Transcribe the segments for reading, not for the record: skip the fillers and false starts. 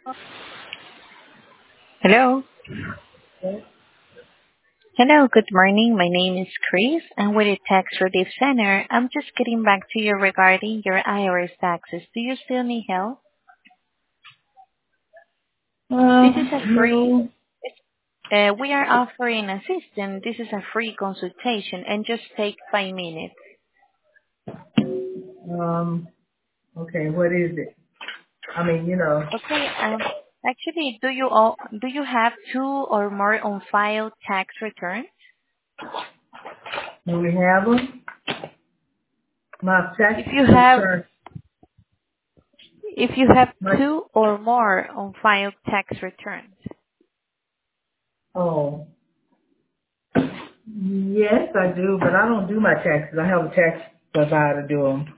Hello. Hello, good morning. My name is Chris. I'm with the Tax Relief Center. I'm just getting back to you regarding your IRS taxes. Do you still need help? This is a free, No. we are offering assistance. This is a free consultation and just take 5 minutes. Um, okay, what is it? I mean, Okay, actually, do you have two or more on file tax returns? do we have them? My tax If you have, return, if you have my, two or more on file tax returns. oh, yes, I do, but I don't do my taxes. I have a tax provider do them.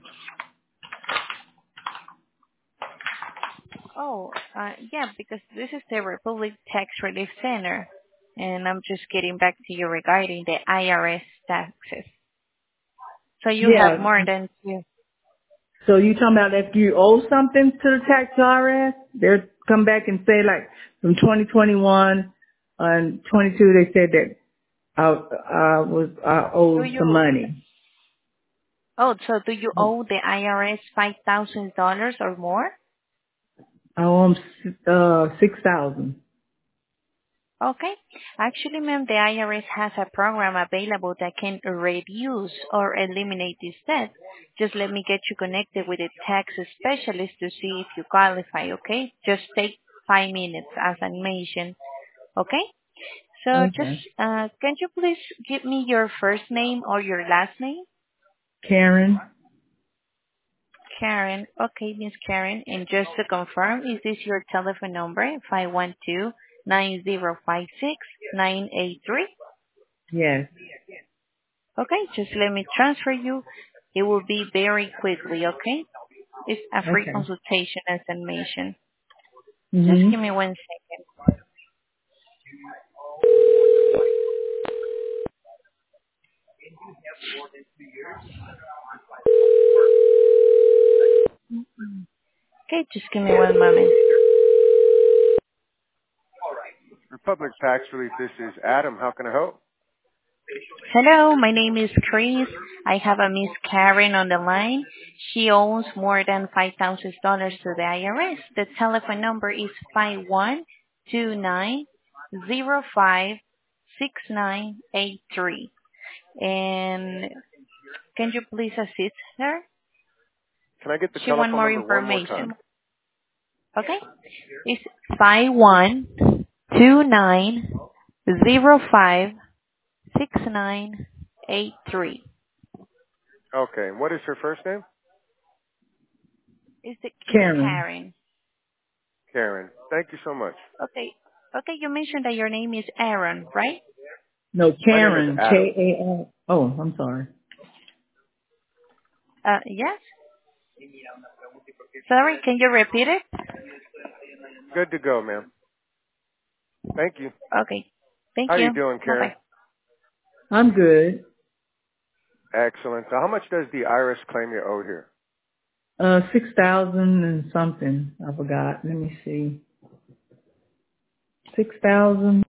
Oh, yeah, because this is the Republic Tax Relief Center, and I'm just getting back to you regarding the IRS taxes. So you have Yeah, more than two. so you talking about if you owe something to the tax IRS, they'll come back and say like from 2021 and 22, they said that I Do owed some you? money. So do you owe the IRS $5,000 or more? I owe them 6,000. Okay. Actually, ma'am, the IRS has a program available that can reduce or eliminate this debt. Just let me get you connected with a tax specialist to see if you qualify, okay? Just take 5 minutes, as I mentioned, okay? So just, Okay. can you please give me your first name or your last name? Karen. Karen. Okay, Miss Karen. And just to confirm, is this your telephone number? 512-9056-983? Yes. Okay, just let me transfer you. It will be very quickly, okay? It's a free Okay. consultation, as I mentioned. Just Mhm. give me 1 second. Okay, just give me one moment. Republic Tax Relief, this is Adam. How can I help? Hello, my name is Chris. I have a Miss Karen on the line. She owns more than $5,000 to the IRS. The telephone number is 5129056983. And can you please assist her? Can I get the She want telephone more number one more time? information. Okay? It's 5129056983. Okay, and what is her first name? It's Miss Karen. Karen. Karen. Thank you so much. Okay. Okay, you mentioned that your name is Aaron, right? No, My name is Karen. Adam. K-A-R. Oh, I'm sorry. Yes. Sorry, can you repeat it? Good to go, ma'am. Thank you. Okay. Thank How you you. doing, Karen? Bye-bye. I'm good. Excellent. So how much does the IRS claim you owed here? 6,000 and something. I forgot. Let me see. 6,000.